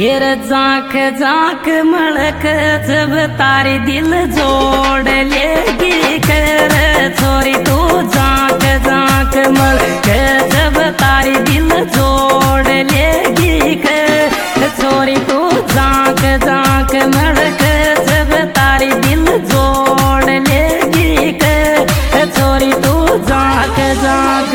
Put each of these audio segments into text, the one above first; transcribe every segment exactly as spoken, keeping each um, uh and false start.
येर जांक जांक मलक जब तारी दिल जोड़ लेगी कर छोरी तू जांक जांक मलक जब तारी दिल जोड़ लेगी कर छोरी तू जांक जांक मलक जब तारी दिल जोड़ लेगी कर छोरी तू जांक जांक।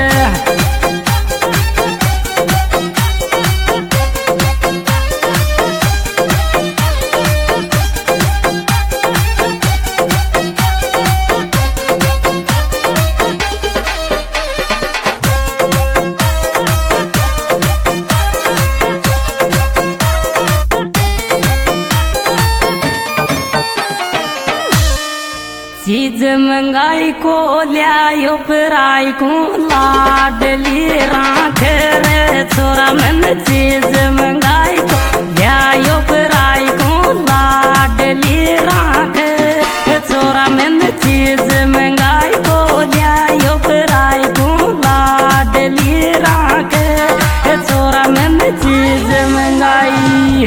चीज मंगाई को लियायो पराई को लाडली राख रे छोरा मन चीज मंगाई को लियायो पराई को लाडली राख छोरा मन चीज मंगाई को लियायो पराई को लाडली राख छोरा मन चीज मंगाई।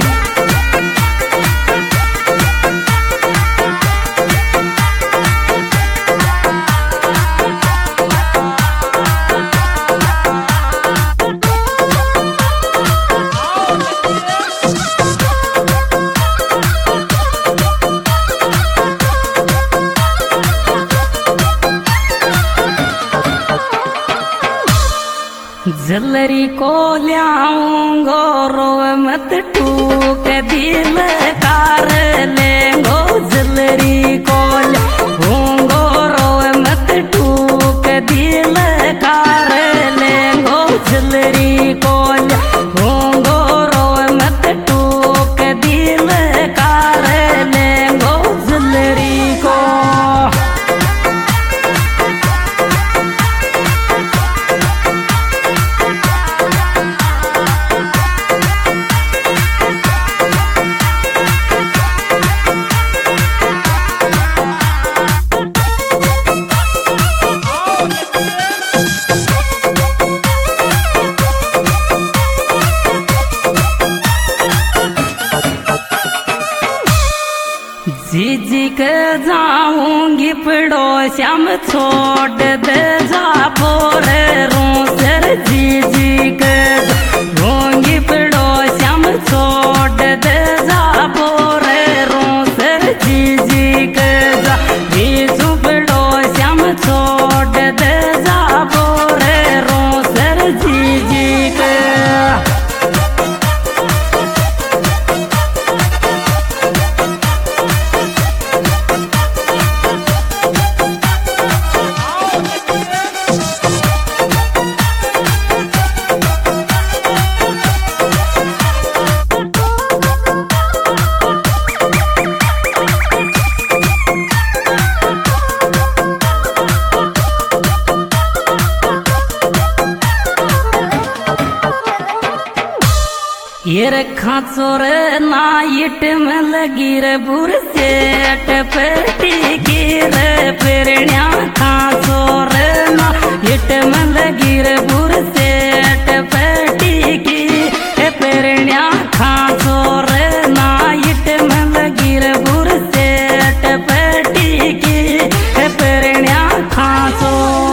जलरी को लियाऊंगो रो मत टूक दिल कार लेंगो जलरी को लियाऊंगो रो मत टूक दिल कार लेंगो जलरी को लियाऊंगो रो मत टूक दिल कार लेंगो जलरी को। जीजी के जाऊंगी पड़ोस्याम छोड़ दे जा बोर रोसर जीजी के जाऊंगी पड़ोस्याम छोड़ दे जा बोर रोसर जीजी के जा बीजू पड़ोस्याम छोड़ दे जा बोर रोसर जीजी के। ये रखा चोर नाइट में लगी रे बुर सेट पेटी की रे पेरण्या खा चोर नाइट में लगी रे बुर सेट पेटी की पेरण्या खा चोर नाइट में लगी रे बुर सेट पेटी की पेरण्या खा चोर।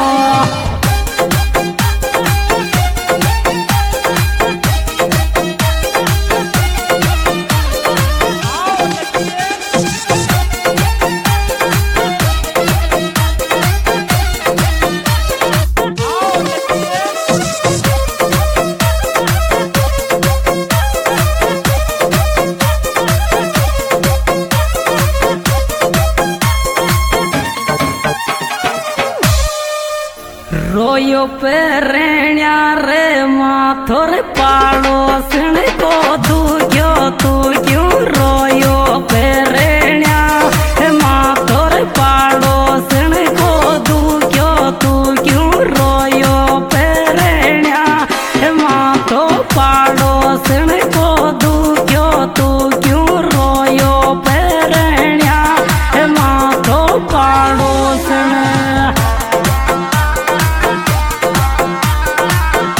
रोयो पेरण्या रे माथोर पाड़ोसन को तू क्यों तू क्यों रोयो पेरण्या माथोर पाड़ोसन को तू क्यों तू क्यों रोयो पेरण्या माथो पाड़ोसन को तू क्यों तू क्यों रोयो पेरण्या माथो पाड़ोसन।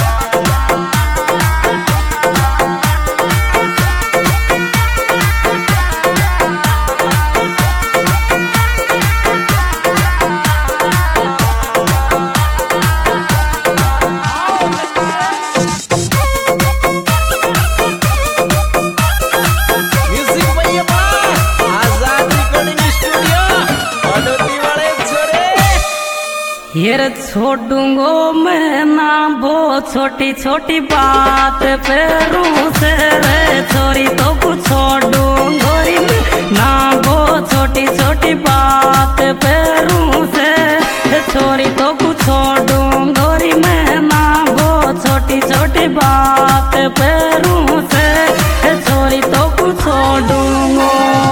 छोड़ूंगो मैं ना वो छोटी छोटी बात पे रूस रे छोरी तो कुछ छोड़ूंगो ना वो छोटी छोटी बात पे रूस छोरी तो कुछ छोड़ूंगो मैं ना वो छोटी छोटी बात पे रूस छोरी तो कुछ छोड़ूंगो।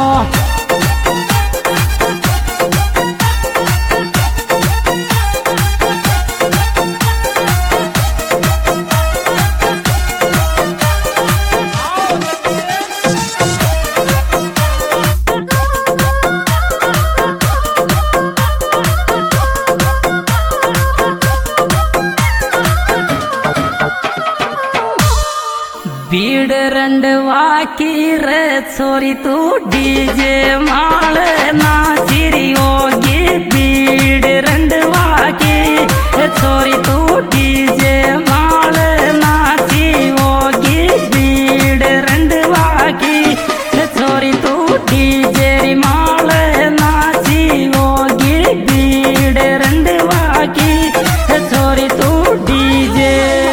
बीड़ रंडवा की रे छोरी तू डीजे माल नाचिरी होगी बीड़ रंडवा की छोरी तू डीजे माल नाची होगी बीड़ रंडवा की छोरी तू डीजे माल नाची होगी बीड़ रंडवा की छोरी तू डीजे।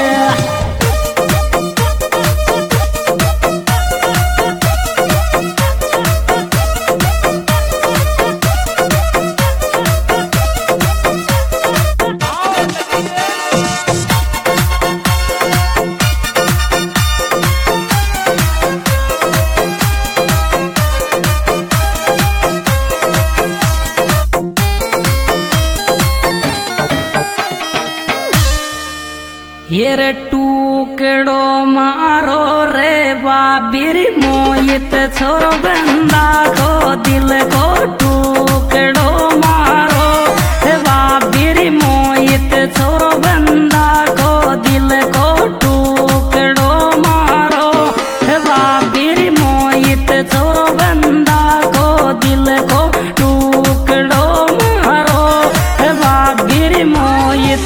ये रे टूकड़ो मारो रे बाबिर मोहित छोरो बंदा को दिल को टूकड़ो मारो रे बाबिर मोहित छोरो बंदा को दिल को टूकड़ो मारो रे बाबिर मोहित छोरो बंदा को दिल को टूकड़ो मारो रे बाबिर मोहित।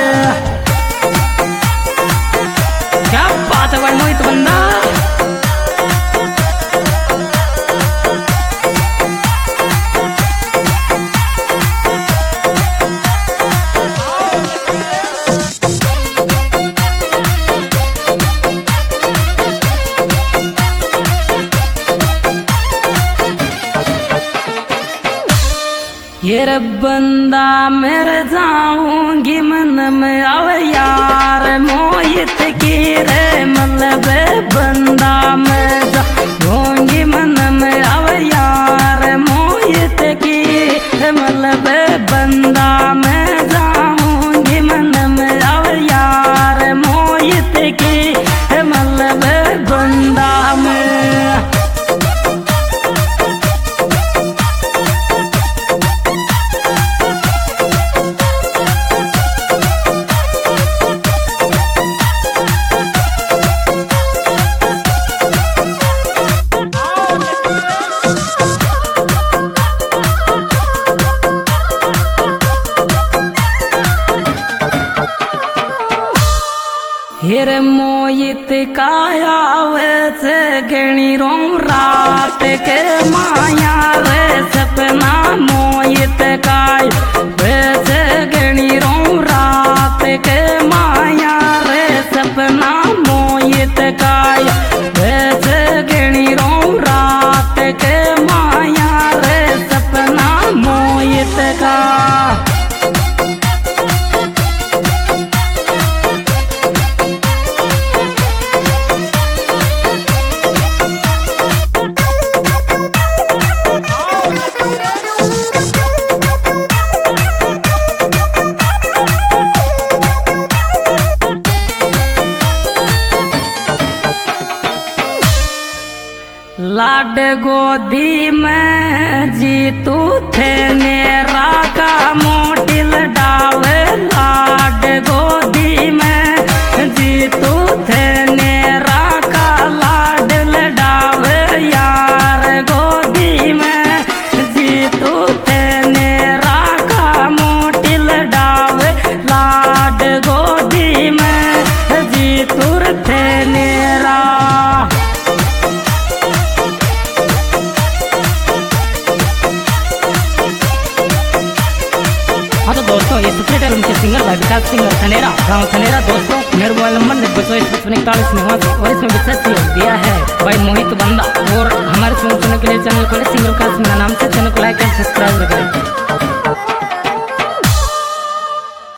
क्या बात है भाई मोहित बंदा। ये रे बंदा मेरे जाऊंगी मन में आव यार मोहित की रे मतलब बंदा मैं जाऊंगी मन में आव यार मोहित की मतलब बंदा मैं जाऊंगी मन में आव यार मोहित की मतलब बंदा में। हिर मोहित काया वैसे गणी रोम रात के माया रे सपना मोहित काय वैसे गणी रोम रात के माया रे सपना मोहित काय वैसे गणी रोम रात के माया रे सपना मोहित का। लाड गोदी में जीतू थे मेरा का मोटिल डावे लाड गोदी में जीतू थे मेरा का लाडल डावे यार गोदी में जीतू थे मेरा का मोटिल डावे लाड गोदी में जीतूर थे मेरा। हाँ तो दोस्तों ये सुपरहिट एल्बम के सिंगर भाई विकास सिंह और थनेरा गाँव थनेरा। दोस्तों मेरे मोबाइल नंबर नब्बे सौ पचपन इकतालीस निवासी और इसमें विशेष सहयोग दिया है भाई मोहित बंदा। और हमारे सॉन्ग सुनने के लिए चैनल खोले सिंगर विकास सिंह नाम से।